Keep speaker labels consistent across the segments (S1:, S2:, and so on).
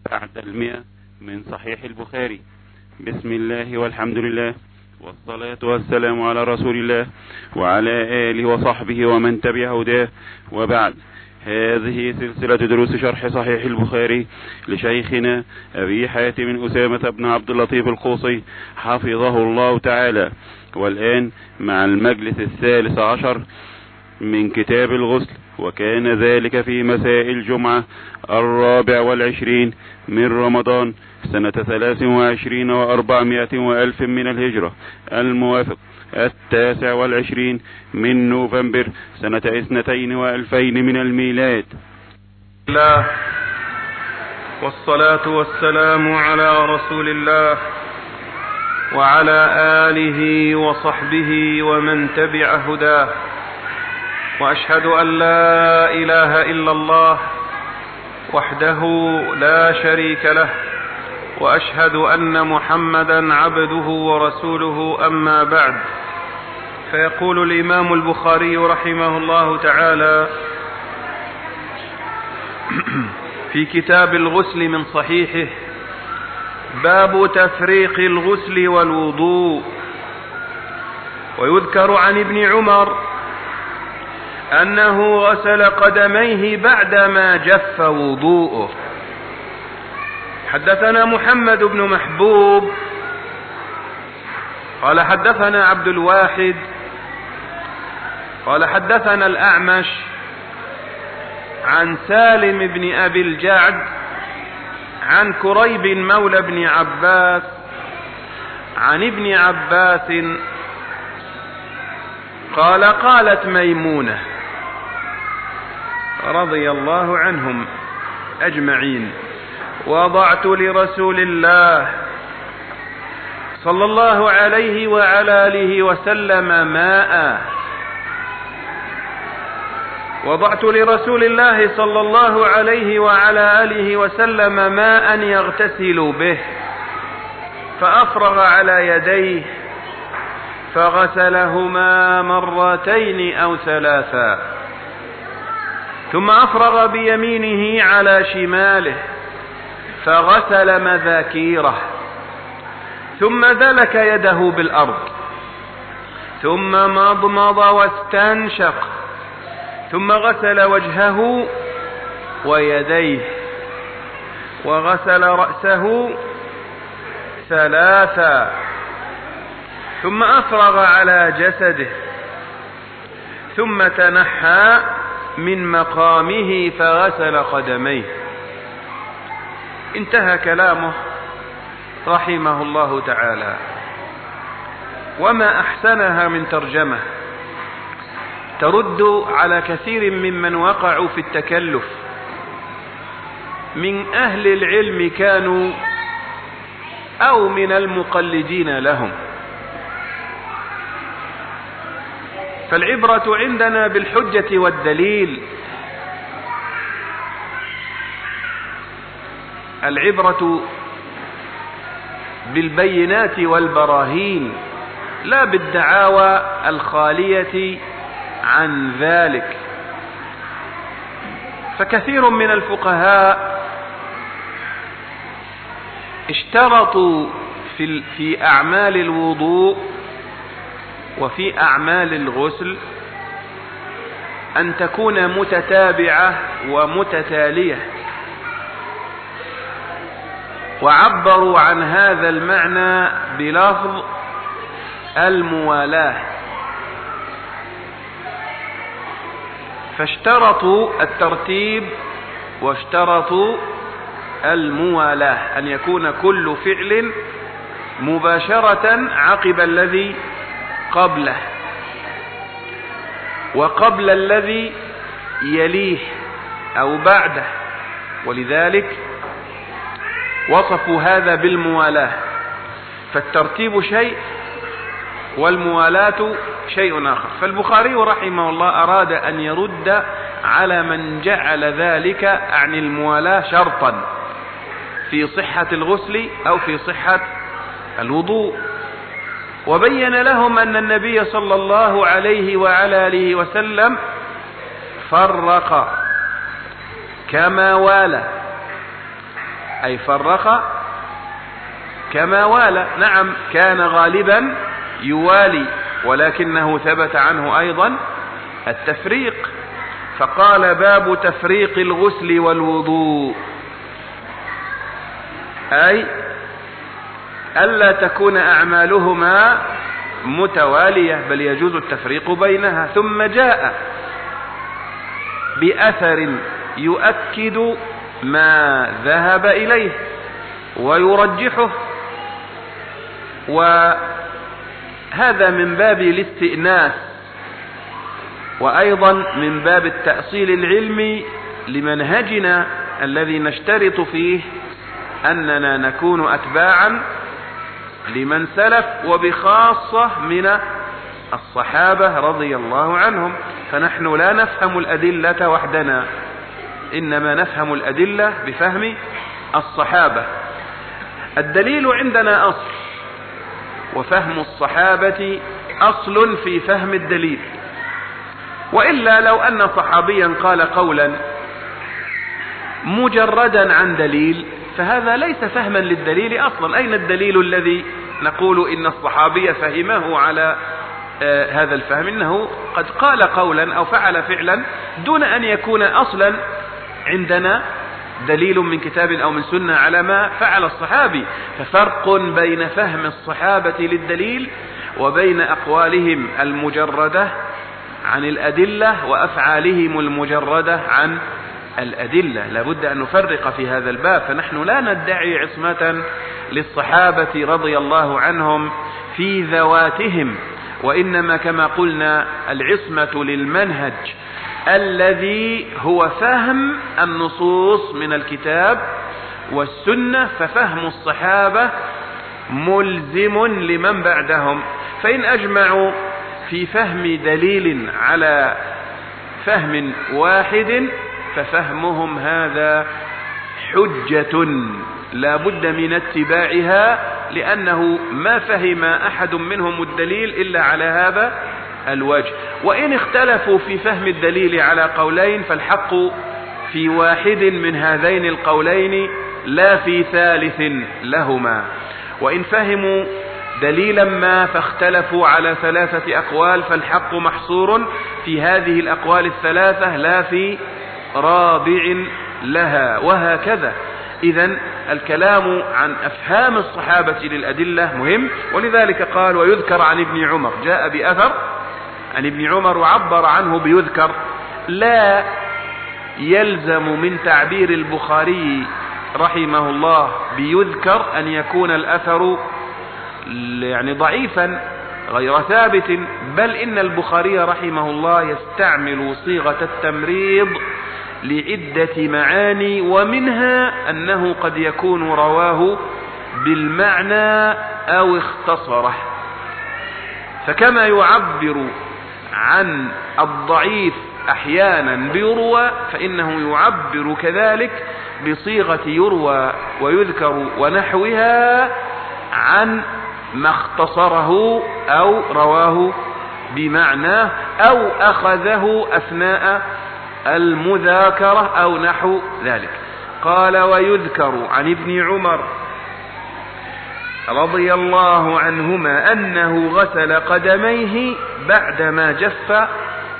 S1: بعد 100 من صحيح البخاري. بسم الله والحمد لله والصلاة والسلام على رسول الله وعلى آله وصحبه ومن تبع هداه، وبعد. هذه سلسلة دروس شرح صحيح البخاري لشيخنا أبي حاتم أسامة بن عبد اللطيف القوصي حفظه الله تعالى، والآن مع المجلس 13 من كتاب الغسل، وكان ذلك في مساء الجمعة 24 من رمضان سنة 23 و400 وألف من الهجرة، الموافق 29 من نوفمبر سنة 22 و2000 من الميلاد.
S2: الله والصلاة والسلام على رسول الله وعلى آله وصحبه ومن تبع هداه، وأشهد أن لا إله إلا الله وحده لا شريك له، وأشهد أن محمدا عبده ورسوله، أما بعد. فيقول الإمام البخاري رحمه الله تعالى في كتاب الغسل من صحيحه: باب تفريق الغسل والوضوء. ويذكر عن ابن عمر أنه غسل قدميه بعدما جف وضوءه. حدثنا محمد بن محبوب قال حدثنا عبد الواحد قال حدثنا الأعمش عن سالم بن أبي الجعد عن كريب مولى بن عباس عن ابن عباس قال: قالت ميمونة رضي الله عنهم أجمعين: وضعت لرسول الله صلى الله عليه وعلى آله وسلم ماء وضعت لرسول الله صلى الله عليه وعلى آله وسلم ماء يغتسل به، فأفرغ على يديه فغسلهما مرتين أو ثلاثا، ثم أفرغ بيمينه على شماله فغسل مذاكيره، ثم دلك يده بالأرض، ثم مضمض واستنشق، ثم غسل وجهه ويديه، وغسل رأسه ثلاثا، ثم أفرغ على جسده، ثم تنحى من مقامه فغسل قدميه. انتهى كلامه رحمه الله تعالى. وما أحسنها من ترجمة ترد على كثير ممن وقعوا في التكلف من أهل العلم كانوا أو من المقلدين لهم. فالعبرة عندنا بالحجة والدليل، العبرة بالبينات والبراهين، لا بالدعاوى الخالية عن ذلك. فكثير من الفقهاء اشترطوا في أعمال الوضوء وفي أعمال الغسل أن تكون متتابعة ومتتالية، وعبروا عن هذا المعنى بلفظ الموالاة. فاشترطوا الترتيب واشترطوا الموالاة، أن يكون كل فعل مباشرة عقب الذي قبله وقبل الذي يليه أو بعده، ولذلك وصفوا هذا بالموالاة. فالترتيب شيء والموالاة شيء آخر. فالبخاري رحمه الله أراد أن يرد على من جعل ذلك عن الموالاة شرطا في صحة الغسل أو في صحة الوضوء، وبين لهم أن النبي صلى الله عليه وعلى آله وسلم فرق كما والى أي فرق كما والى. نعم كان غالبا يوالي، ولكنه ثبت عنه أيضا التفريق، فقال باب تفريق الغسل والوضوء، أي ألا تكون أعمالهما متوالية بل يجوز التفريق بينها. ثم جاء بأثر يؤكد ما ذهب إليه ويرجحه، وهذا من باب الاستئناس، وأيضا من باب التأصيل العلمي لمنهجنا الذي نشترط فيه أننا نكون أتباعا لمن سلف، وبخاصة من الصحابة رضي الله عنهم. فنحن لا نفهم الأدلة وحدنا، إنما نفهم الأدلة بفهم الصحابة. الدليل عندنا أصل، وفهم الصحابة أصل في فهم الدليل. وإلا لو أن صحابيا قال قولا مجردا عن دليل فهذا ليس فهما للدليل أصلا. أين الدليل الذي نقول إن الصحابي فهمه على هذا الفهم؟ إنه قد قال قولا أو فعل فعلا دون أن يكون أصلا عندنا دليل من كتاب أو من سنة على ما فعل الصحابي. ففرق بين فهم الصحابة للدليل وبين أقوالهم المجردة عن الأدلة وأفعالهم المجردة عن الأدلة. لابد أن نفرق في هذا الباب. فنحن لا ندعي عصمة للصحابة رضي الله عنهم في ذواتهم، وإنما كما قلنا العصمة للمنهج الذي هو فهم النصوص من الكتاب والسنة. ففهم الصحابة ملزم لمن بعدهم، فإن أجمعوا في فهم دليل على فهم واحد ففهمهم هذا حجة لا بد من اتباعها، لأنه ما فهم أحد منهم الدليل إلا على هذا الوجه. وإن اختلفوا في فهم الدليل على قولين فالحق في واحد من هذين القولين لا في ثالث لهما. وإن فهموا دليلا ما فاختلفوا على 3 أقوال فالحق محصور في هذه الأقوال الثلاثة لا في رابع لها، وهكذا. إذن الكلام عن أفهام الصحابة للأدلة مهم. ولذلك قال ويذكر عن ابن عمر، جاء بأثر عن ابن عمر وعبر عنه بيذكر. لا يلزم من تعبير البخاري رحمه الله بيذكر أن يكون الأثر يعني ضعيفا غير ثابت، بل إن البخاري رحمه الله يستعمل صيغة التمريض لعدة معاني، ومنها أنه قد يكون رواه بالمعنى أو اختصره. فكما يعبر عن الضعيف أحيانا بيروى، فإنه يعبر كذلك بصيغة يروى ويذكر ونحوها عن ما اختصره أو رواه بمعناه أو أخذه أثناء المذاكرة أو نحو ذلك. قال ويذكر عن ابن عمر رضي الله عنهما أنه غسل قدميه بعدما جف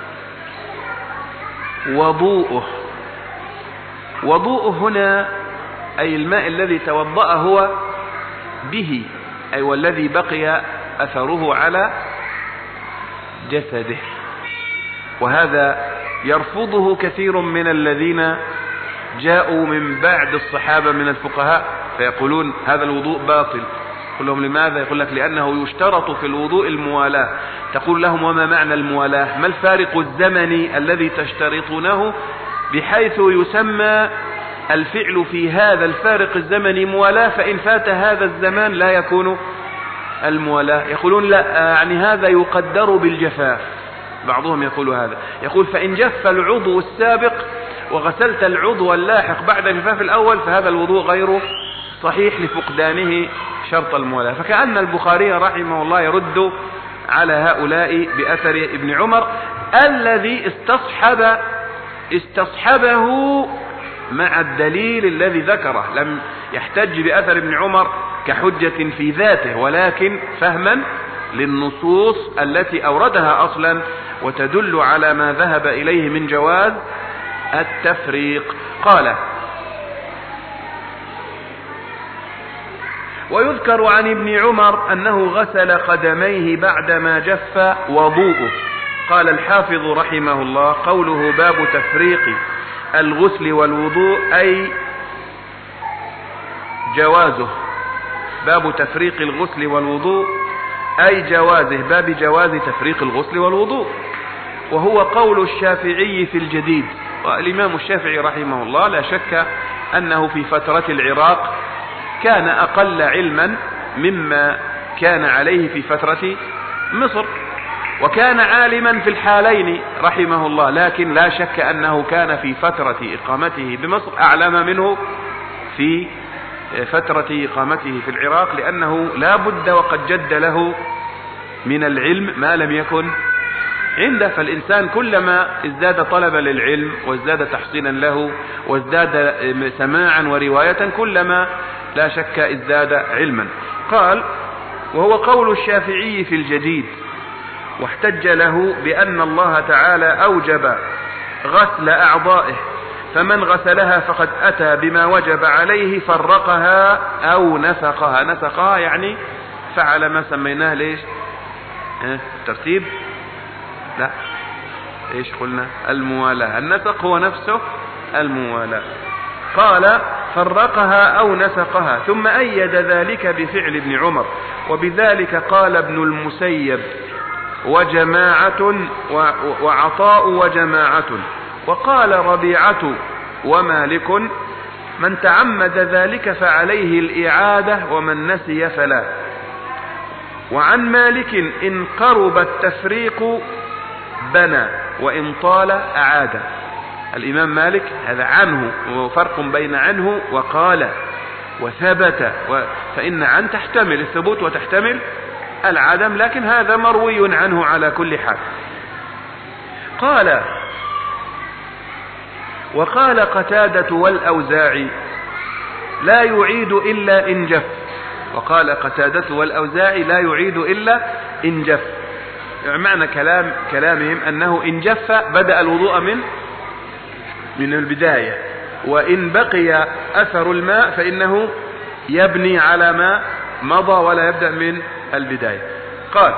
S2: وضوءه. وضوءه هنا أي الماء الذي توضأ هو به، أي والذي بقي أثره على جسده. وهذا يرفضه كثير من الذين جاءوا من بعد الصحابة من الفقهاء فيقولون هذا الوضوء باطل. قل لهم لماذا؟ يقول لك لأنه يشترط في الوضوء الموالاة. تقول لهم وما معنى الموالاة؟ ما الفارق الزمني الذي تشترطونه بحيث يسمى الفعل في هذا الفارق الزمني موالاة، فإن فات هذا الزمان لا يكون الموالاة؟ يقولون لا، يعني هذا يقدر بالجفاف. بعضهم يقول هذا، يقول فإن جف العضو السابق وغسلت العضو اللاحق بعد جفاف الأول فهذا الوضوء غير صحيح لفقدانه شرط الموالاة. فكأن البخاري رحمه الله يرد على هؤلاء بأثر ابن عمر الذي استصحبه مع الدليل الذي ذكره، لم يحتج بأثر ابن عمر كحجة في ذاته، ولكن فهما للنصوص التي أوردها أصلا وتدل على ما ذهب إليه من جواز التفريق. قال: ويذكر عن ابن عمر أنه غسل قدميه بعدما جف وضوءه. قال الحافظ رحمه الله: قوله باب تفريق الغسل والوضوء أي جوازه، باب تفريق الغسل والوضوء أي جوازه، باب جواز تفريق الغسل والوضوء، وهو قول الشافعي في الجديد. والإمام الشافعي رحمه الله لا شك أنه في فترة العراق كان أقل علما مما كان عليه في فترة مصر، وكان عالما في الحالين رحمه الله، لكن لا شك أنه كان في فترة إقامته بمصر أعلم منه في فترة إقامته في العراق، لأنه لا بد وقد جد له من العلم ما لم يكن عنده. فالإنسان كلما ازداد طلبا للعلم وازداد تحصينا له وازداد سماعا ورواية كلما لا شك ازداد علما. قال: وهو قول الشافعي في الجديد، واحتج له بأن الله تعالى أوجب غسل أعضائه، فمن غسلها فقد أتى بما وجب عليه، فرقها أو نسقها. نسقها يعني فعل ما سميناه ليش ترتيب، لا ايش قلنا، الموالاة. النسق هو نفسه الموالاة. قال: فرقها أو نسقها، ثم أيد ذلك بفعل ابن عمر، وبذلك قال ابن المسيب وجماعة وعطاء وجماعة، وقال ربيعة ومالك: من تعمد ذلك فعليه الإعادة، ومن نسي فلا. وعن مالك: إن قرب التفريق بنى، وإن طال أعاد. الإمام مالك هذا عنه، وفرق بين عنه وقال وثبت، فإن عن تحتمل الثبوت وتحتمل العدم، لكن هذا مروي عنه على كل حال. قال: وقال قتادة والأوزاعي: لا يعيد إلا إن جف. وقال قتادة والأوزاعي: لا يعيد إلا إن جف. يعني معنى كلامهم أنه إن جف بدأ الوضوء من البداية، وإن بقي أثر الماء فإنه يبني على ما مضى ولا يبدأ من البداية. قال: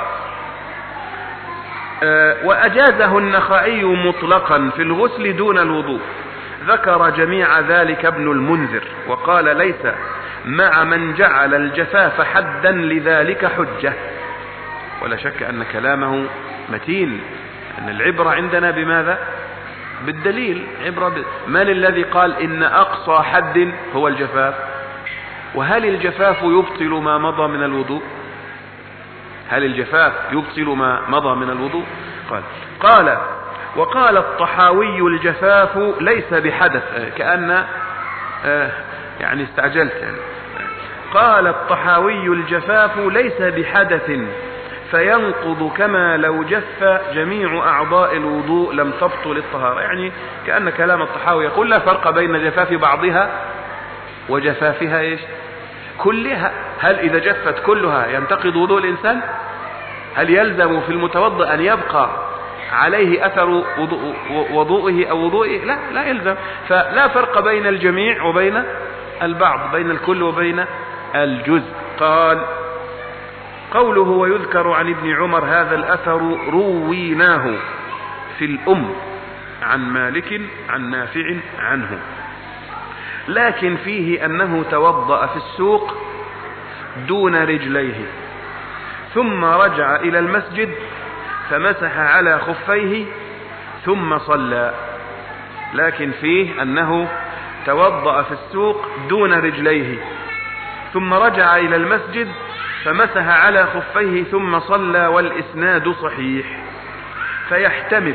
S2: وأجازه النخعي مطلقا في الغسل دون الوضوء. ذكر جميع ذلك ابن المنذر، وقال: ليس مع من جعل الجفاف حدا لذلك حجة. ولا شك أن كلامه متين، أن العبرة عندنا بماذا؟ بالدليل. من الذي قال إن أقصى حد هو الجفاف؟ وهل الجفاف يبطل ما مضى من الوضوء؟ هل الجفاف يبطل ما مضى من الوضوء؟ قال: وقال الطحاوي: الجفاف ليس بحدث. كأن يعني استعجلت يعني. قال الطحاوي: الجفاف ليس بحدث فينقض كما لو جف جميع أعضاء الوضوء لم تبطل الطهارة. يعني كأن كلام الطحاوي يقول لا فرق بين جفاف بعضها وجفافها إيش كلها. هل إذا جفت كلها ينتقض وضوء الإنسان؟ هل يلزم في المتوضئ أن يبقى عليه أثر وضوئه أو وضوئه؟ لا يلزم. فلا فرق بين الجميع وبين البعض، بين الكل وبين الجزء. قال: قوله: ويذكر عن ابن عمر هذا الأثر رويناه في الأم عن مالك عن نافع عنه، لكن فيه أنه توضأ في السوق دون رجليه، ثم رجع إلى المسجد فمسح على خفيه ثم صلى. لكن فيه أنه توضأ في السوق دون رجليه ثم رجع إلى المسجد فمسح على خفيه ثم صلى، والإسناد صحيح. فيحتمل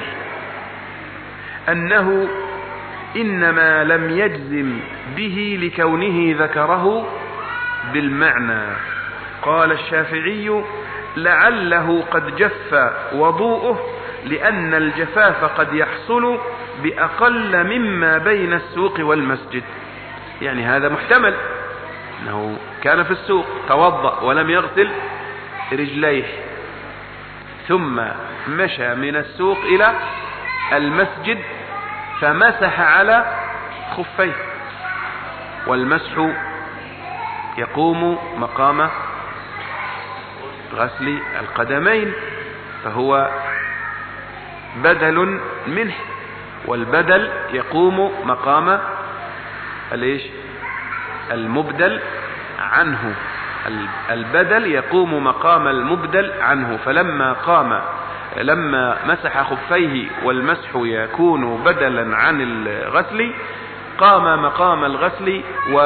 S2: أنه إنما لم يجزم به لكونه ذكره بالمعنى. قال الشافعي: لعله قد جف وضوءه، لأن الجفاف قد يحصل بأقل مما بين السوق والمسجد. يعني هذا محتمل أنه كان في السوق توضأ ولم يغسل رجليه ثم مشى من السوق إلى المسجد فمسح على خفيه، والمسح يقوم مقام غسل القدمين، فهو بدل منه، والبدل يقوم مقام المبدل عنه. البدل يقوم مقام المبدل عنه، لما مسح خفيه والمسح يكون بدلا عن الغسل قام مقام الغسل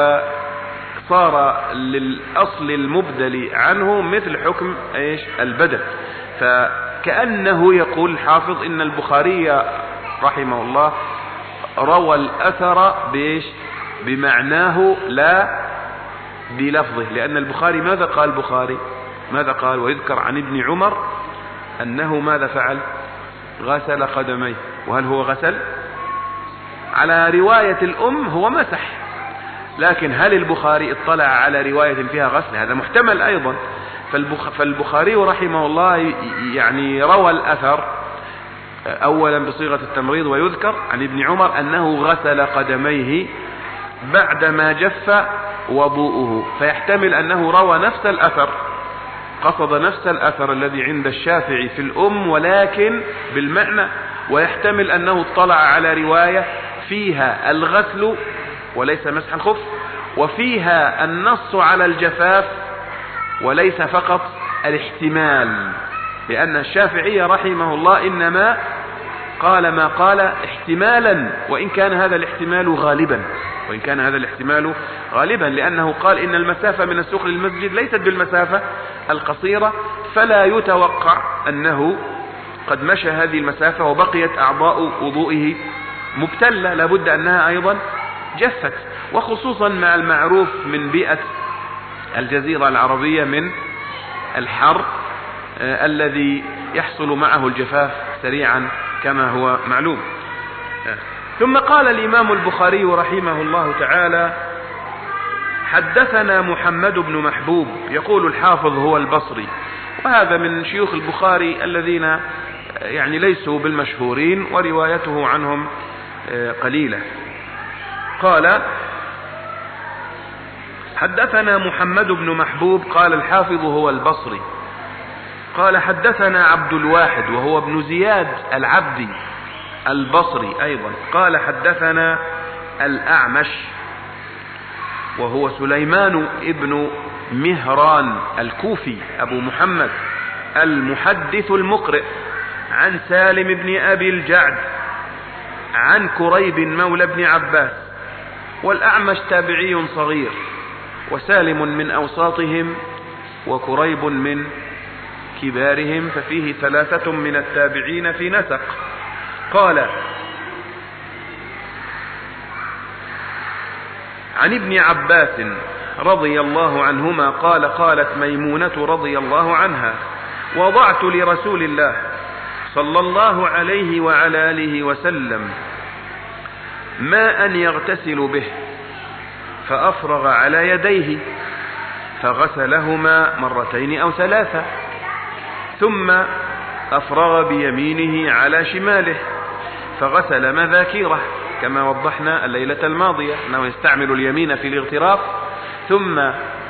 S2: وصار للأصل المبدل عنه مثل حكم البدل. فكأنه يقول الحافظ إن البخاري رحمه الله روى الأثر بمعناه لا بلفظه، لأن البخاري ماذا قال؟ ماذا قال؟ ويذكر عن ابن عمر أنه ماذا فعل؟ غسل قدميه. وهل هو غسل؟ على رواية الأم هو مسح، لكن هل البخاري اطلع على رواية فيها غسل؟ هذا محتمل أيضا. فالبخاري رحمه الله يعني روى الأثر أولا بصيغة التمريض، ويذكر عن ابن عمر أنه غسل قدميه بعدما جف وضوءه، فيحتمل أنه روى نفس الأثر، قصد نفس الأثر الذي عند الشافعي في الأم ولكن بالمعنى، ويحتمل أنه اطلع على رواية فيها الغسل وليس مسح الخف، وفيها النص على الجفاف وليس فقط الاحتمال، لأن الشافعي رحمه الله إنما قال ما قال احتمالا، وإن كان هذا الاحتمال غالبا، لأنه قال إن المسافة من السوق للمسجد ليست بالمسافة القصيرة، فلا يتوقع أنه قد مشى هذه المسافة وبقيت أعضاء وضوئه مبتلة، لابد أنها أيضا جفت، وخصوصا مع المعروف من بيئة الجزيرة العربية من الحر الذي يحصل معه الجفاف سريعا كما هو معلوم. ثم قال الإمام البخاري رحمه الله تعالى: حدثنا محمد بن محبوب، يقول الحافظ هو البصري، وهذا من شيوخ البخاري الذين يعني ليسوا بالمشهورين وروايته عنهم قليلة. قال: حدثنا محمد بن محبوب، قال الحافظ هو البصري، قال حدثنا عبد الواحد وهو ابن زياد العبدي البصري أيضا، قال حدثنا الأعمش وهو سليمان ابن مهران الكوفي أبو محمد المحدث المقرئ، عن سالم بن أبي الجعد عن كريب مولى ابن عباس. والأعمش تابعي صغير، وسالم من أوساطهم وكريب من كبارهم، ففيه 3 من التابعين في نسق. قال: عن ابن عباس رضي الله عنهما قال: قالت ميمونة رضي الله عنها: وضعت لرسول الله صلى الله عليه وعلى آله وسلم ماء يغتسل به، فأفرغ على يديه فغسلهما 2 أو 3، ثم أفرغ بيمينه على شماله فغسل مذاكيره، كما وضحنا الليلة الماضية أنه يستعمل اليمين في الاغتراف، ثم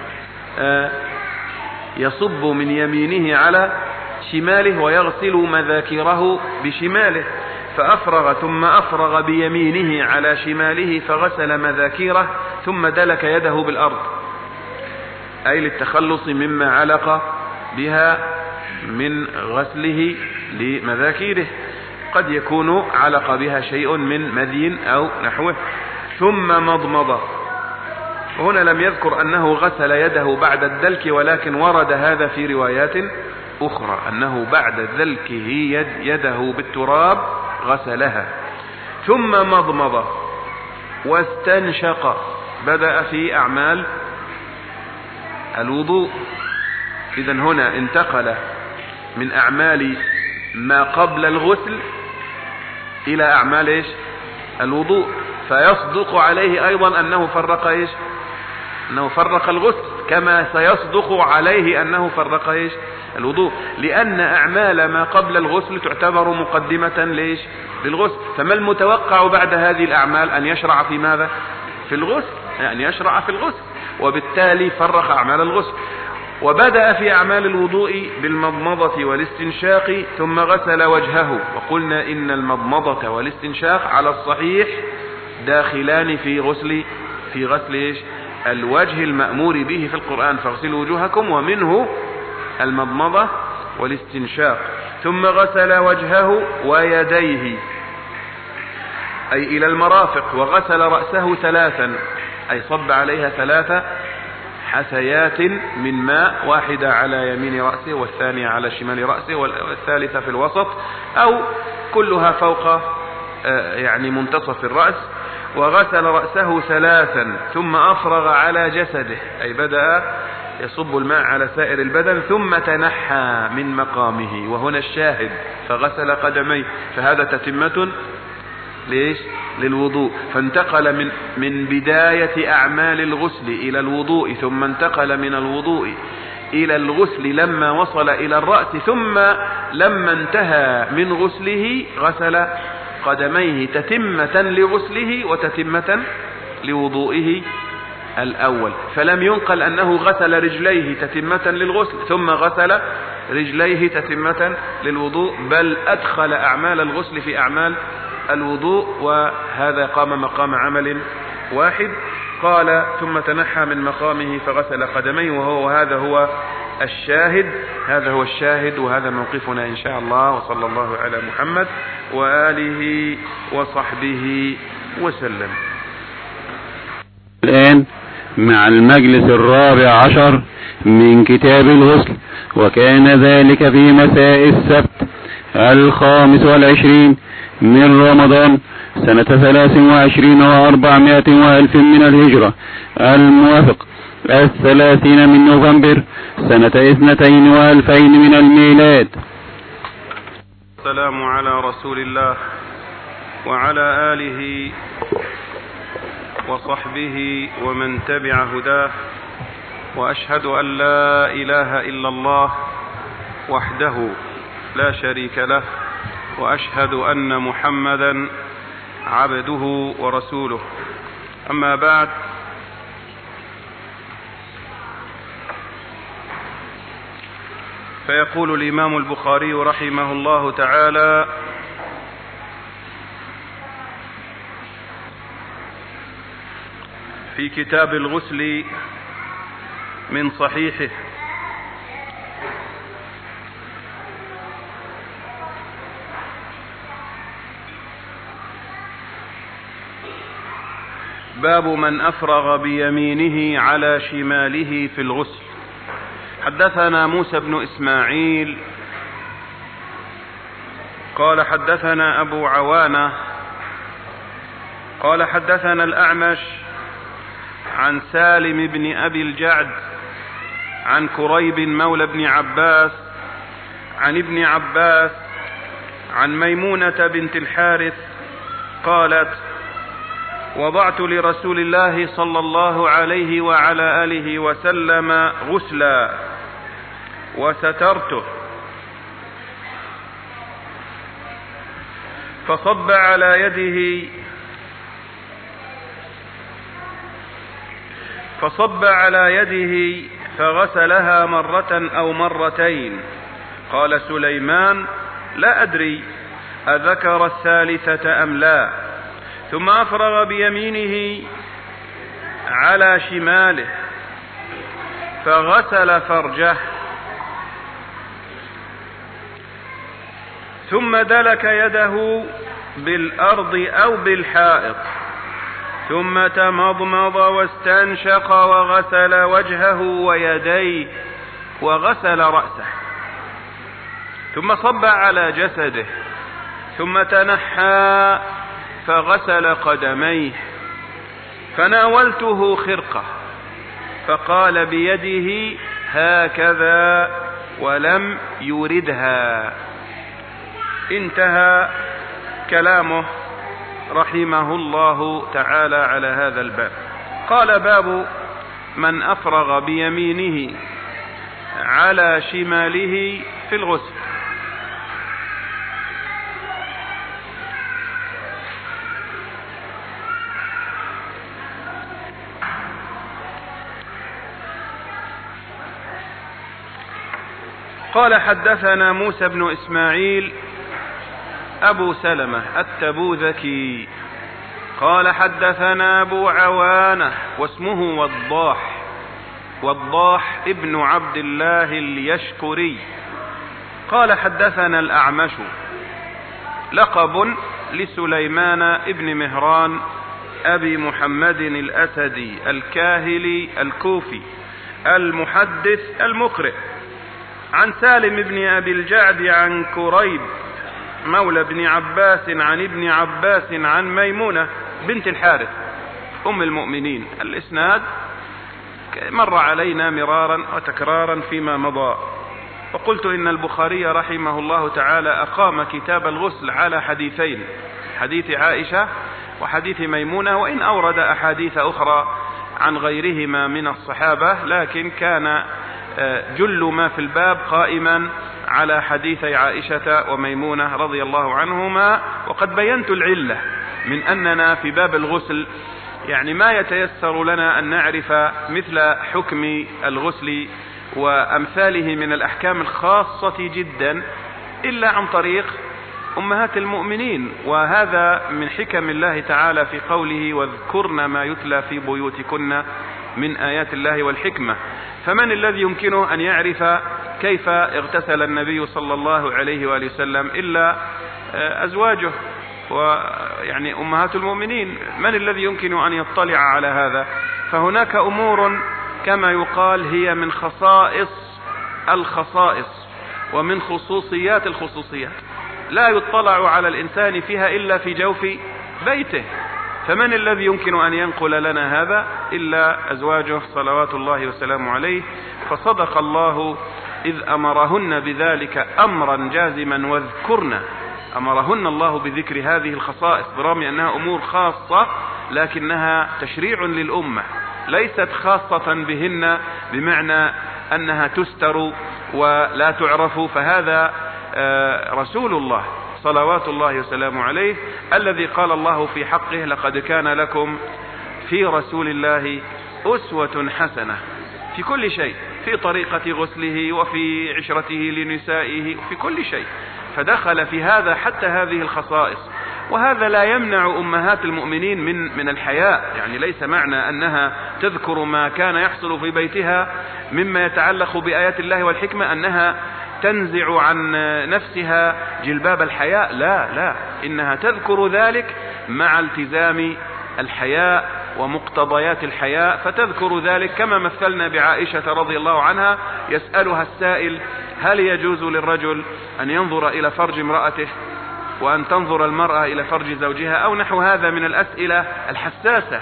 S2: يصب من يمينه على شماله ويغسل مذاكيره بشماله، فأفرغ ثم أفرغ بيمينه على شماله فغسل مذاكيره، ثم دلك يده بالأرض، أي للتخلص مما علق بها من غسله لمذاكيره، قد يكون علق بها شيء من مذي أو نحوه. ثم مضمض، هنا لم يذكر أنه غسل يده بعد الدلك، ولكن ورد هذا في روايات أخرى أنه بعد دلكه يده بالتراب غسلها. ثم مضمض واستنشق، بدأ في أعمال الوضوء. إذن هنا انتقل من أعمال ما قبل الغسل إلى أعمال الوضوء، فيصدق عليه أيضا أنه فرق إيش؟ أنه فرق الغسل، كما سيصدق عليه أنه فرق إيش؟ الوضوء، لأن أعمال ما قبل الغسل تعتبر مقدمة ليش؟ للغسل. فما المتوقع بعد هذه الأعمال؟ أن يشرع في ماذا؟ في الغسل، يعني يشرع في الغسل، وبالتالي فرق أعمال الغسل. وبدأ في أعمال الوضوء بالمضمضة والاستنشاق ثم غسل وجهه، وقلنا إن المضمضة والاستنشاق على الصحيح داخلان في غسل إيش؟ الوجه المأمور به في القرآن، فاغسلوا وجوهكم، ومنه المضمضة والاستنشاق. ثم غسل وجهه ويديه أي إلى المرافق، وغسل رأسه 3، أي صب عليها 3 حثيات من ماء، واحدة على يمين رأسه والثانية على شمال رأسه والثالثة في الوسط، أو كلها فوق يعني منتصف الرأس. وغسل رأسه 3 ثم أفرغ على جسده، أي بدأ يصب الماء على سائر البدن، ثم تنحى من مقامه، وهنا الشاهد فغسل قدميه، فهذا تتمة ليش؟ للوضوء. فانتقل من بداية أعمال الغسل إلى الوضوء، ثم انتقل من الوضوء إلى الغسل لما وصل إلى الرأس، ثم لما انتهى من غسله غسل قدميه تتمة لغسله وتتمة لوضوئه الأول. فلم ينقل أنه غسل رجليه تتمة للغسل ثم غسل رجليه تتمة للوضوء، بل أدخل أعمال الغسل في أعمال الوضوء، وهذا قام مقام عمل واحد. قال ثم تنحى من مقامه فغسل قدميه، وهذا هو الشاهد، وهذا موقفنا إن شاء الله. وصلى الله على محمد وآله وصحبه وسلم.
S1: الآن مع المجلس 14 من كتاب الغسل، وكان ذلك في مساء السبت 25 من رمضان سنة 23 و400 وألف من الهجرة، الموافق 30 من نوفمبر سنة 22 و2000 من الميلاد.
S2: السلام على رسول الله وعلى آله وصحبه ومن تبع هداه، وأشهد أن لا إله إلا الله وحده لا شريك له، وأشهد أن محمدا عبده ورسوله. أما بعد، فيقول الإمام البخاري رحمه الله تعالى: في كتاب الغسل من صحيحه: باب من أفرغ بيمينه على شماله في الغسل. حدثنا موسى بن إسماعيل قال حدثنا أبو عوانة قال حدثنا الأعمش عن سالم بن أبي الجعد عن كريب مولى بن عباس عن ابن عباس عن ميمونة بنت الحارث قالت: وضعت لرسول الله صلى الله عليه وعلى آله وسلم غسلا وسترته، فصب على يده فغسلها مرة أو مرتين. قال سليمان: لا أدري أذكر الثالثة أم لا. ثم أفرغ بيمينه على شماله فغسل فرجه، ثم دلك يده بالأرض أو بالحائط، ثم تمضمض واستنشق وغسل وجهه ويديه وغسل رأسه، ثم صب على جسده، ثم تنحى فغسل قدميه. فناولته خرقة فقال بيده هكذا ولم يردها. انتهى كلامه رحمه الله تعالى على هذا الباب. قال: باب من أفرغ بيمينه على شماله في الغسل. قال: حدثنا موسى بن إسماعيل أبو سلمة التبوذكي قال: حدثنا أبو عوانة واسمه وضاح ابن عبد الله اليشكري قال: حدثنا الأعمش لقب لسليمان ابن مهران أبي محمد الأسدي الكاهلي الكوفي المحدث المقرئ، عن سالم بن أبي الجعد عن كريب مولى ابن عباس عن ابن عباس عن ميمونة بنت الحارث أم المؤمنين. الإسناد مر علينا مرارا وتكرارا فيما مضى، وقلت إن البخاري رحمه الله تعالى أقام كتاب الغسل على حديثين، حديث عائشة وحديث ميمونة، وإن أورد أحاديث أخرى عن غيرهما من الصحابة، لكن كان جل ما في الباب قائما على حديثي عائشة وميمونة رضي الله عنهما. وقد بينت العلة من أننا في باب الغسل يعني ما يتيسر لنا أن نعرف مثل حكم الغسل وأمثاله من الأحكام الخاصة جدا إلا عن طريق أمهات المؤمنين، وهذا من حكم الله تعالى في قوله: واذكرن ما يتلى في بيوتكن من آيات الله والحكمة. فمن الذي يمكنه أن يعرف كيف اغتسل النبي صلى الله عليه وآله وسلم إلا أزواجه ويعني أمهات المؤمنين؟ من الذي يمكن أن يطلع على هذا؟ فهناك أمور كما يقال هي من خصائص الخصائص ومن خصوصيات الخصوصيات، لا يطلع على الإنسان فيها إلا في جوف بيته. فمن الذي يمكن أن ينقل لنا هذا إلا أزواجه صلوات الله وسلامه عليه. فصدق الله إذ أمرهن بذلك أمرا جازما، واذكرن، أمرهن الله بذكر هذه الخصائص برغم أنها أمور خاصة لكنها تشريع للأمة، ليست خاصة بهن بمعنى أنها تستر ولا تعرف. فهذا رسول الله صلوات الله وسلامه عليه الذي قال الله في حقه: لقد كان لكم في رسول الله أسوة حسنة في كل شيء، في طريقة غسله وفي عشرته لنسائه وفي كل شيء. فدخل في هذا حتى هذه الخصائص، وهذا لا يمنع أمهات المؤمنين من الحياء. يعني ليس معنى أنها تذكر ما كان يحصل في بيتها مما يتعلق بآيات الله والحكمة أنها تنزع عن نفسها جلباب الحياء، لا، إنها تذكر ذلك مع التزام الحياء ومقتضيات الحياء، فتذكر ذلك كما مثلنا بعائشة رضي الله عنها يسألها السائل: هل يجوز للرجل أن ينظر إلى فرج امرأته وأن تنظر المرأة إلى فرج زوجها، أو نحو هذا من الأسئلة الحساسة؟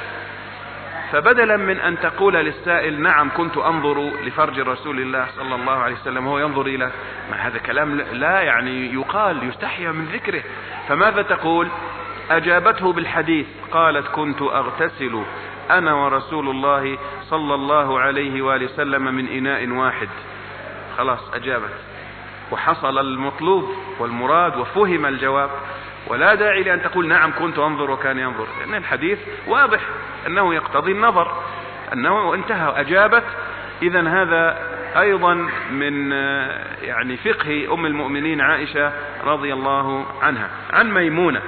S2: فبدلا من أن تقول للسائل: نعم كنت أنظر لفرج رسول الله صلى الله عليه وسلم وهو ينظر إلى، ما هذا كلام لا يعني يقال، يستحيا من ذكره. فماذا تقول؟ أجابته بالحديث، قالت: كنت أغتسل أنا ورسول الله صلى الله عليه وآله وسلم من إناء واحد. خلاص أجابت وحصل المطلوب والمراد وفهم الجواب، ولا داعي لأن تقول: نعم كنت أنظر وكان ينظر، لأن الحديث واضح أنه يقتضي النظر، أنه انتهى. أجابت. إذن هذا أيضا من يعني فقه أم المؤمنين عائشة رضي الله عنها. عن ميمونة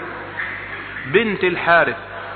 S2: بنت الحارث،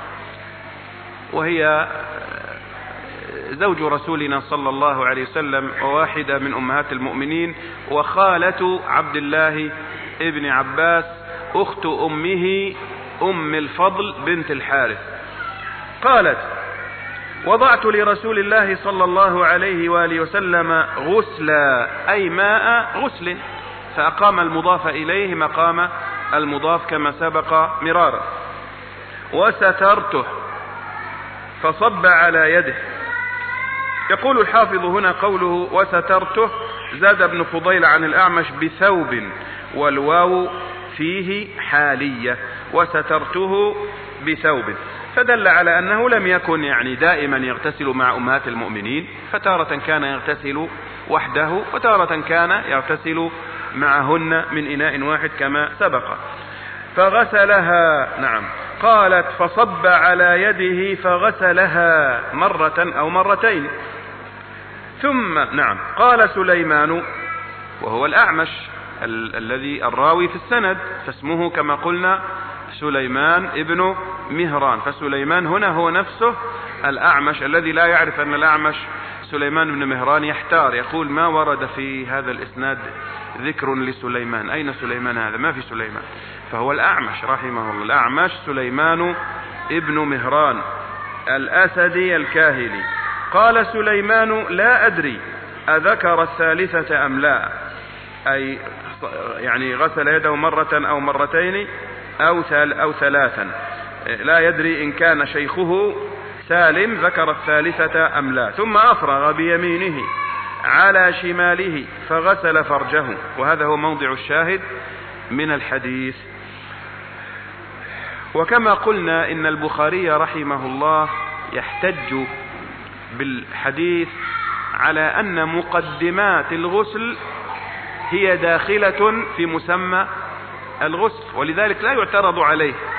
S2: وهي زوج رسولنا صلى الله عليه وسلم وواحدة من أمهات المؤمنين، وخالة عبد الله ابن عباس، أخت أمه أم الفضل بنت الحارث. قالت: وضعت لرسول الله صلى الله عليه وآله وسلم غسلا، أي ماء غسل، فأقام المضاف إليه مقام المضاف كما سبق مرارا. وسترته فصب على يده. يقول الحافظ هنا قوله وسترته، زاد ابن فضيل عن الأعمش بثوب، والواو فيه حالية، وسترته بثوب، فدل على أنه لم يكن يعني دائما يغتسل مع أمهات المؤمنين، فتارة كان يغتسل وحده وتارة كان يغتسل معهن من إناء واحد كما سبق. فغسلها، نعم، قالت فصب على يده فغسلها مرة أو مرتين. ثم نعم قال سليمان، وهو الأعمش الذي الراوي في السند، فاسمه كما قلنا سليمان ابن مهران، فسليمان هنا هو نفسه الأعمش الذي لا يعرف أن الأعمش سليمان بن مهران، يحتار يقول ما ورد في هذا الإسناد ذكر لسليمان، أين سليمان هذا؟ ما في سليمان، فهو الأعمش رحمه الله، الأعمش سليمان ابن مهران الأسدي الكاهلي. قال سليمان لا أدري أذكر الثالثة أم لا، أي يعني غسل يده مرة أو مرتين أو ثلاثا، لا يدري إن كان شيخه سالم ذكر الثالثة أم لا. ثم أفرغ بيمينه على شماله فغسل فرجه، وهذا هو موضع الشاهد من الحديث. وكما قلنا إن البخاري رحمه الله يحتج بالحديث على أن مقدمات الغسل هي داخلة في مسمى الغسل، ولذلك لا يعترض عليه